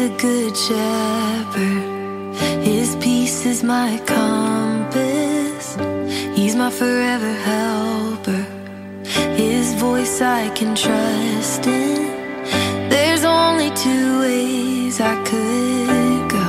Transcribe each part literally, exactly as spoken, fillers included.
a good shepherd. His peace is my compass. He's my forever helper. His voice I can trust in. There's only two ways I could go.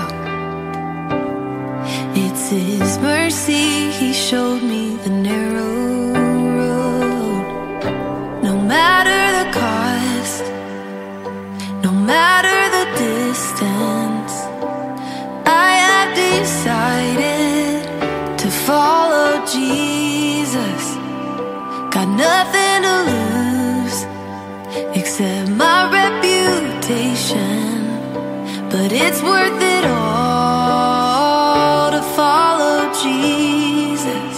It's His mercy, He showed me the narrow road. No matter the cost, no matter the distance, I have decided to follow Jesus. Got nothing to lose except my reputation, but it's worth it all to follow Jesus.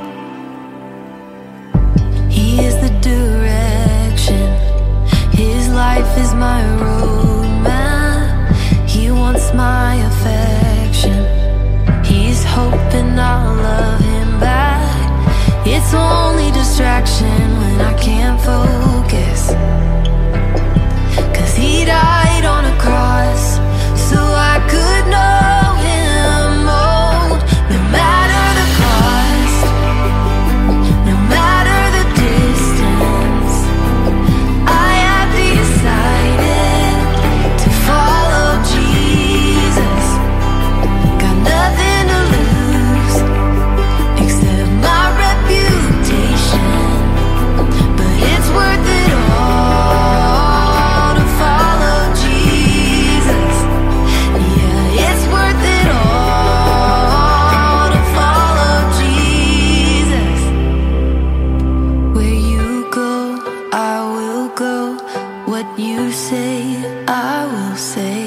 He is the direction. His life is my roadmap. He wants my affection. He's hoping I'll love Him back. It's only distraction when I can't focus, 'cause He died on a cross so I could know Him more. No matter the cost, no matter the distance, I have decided to follow Jesus. Got nothing to lose except my reputation, but it's worth it all to follow Jesus. Yeah, it's worth it all to follow Jesus. Where you go, I will go. What you say, I will say.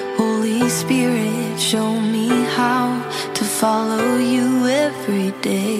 Holy Spirit, show me how to follow you every day.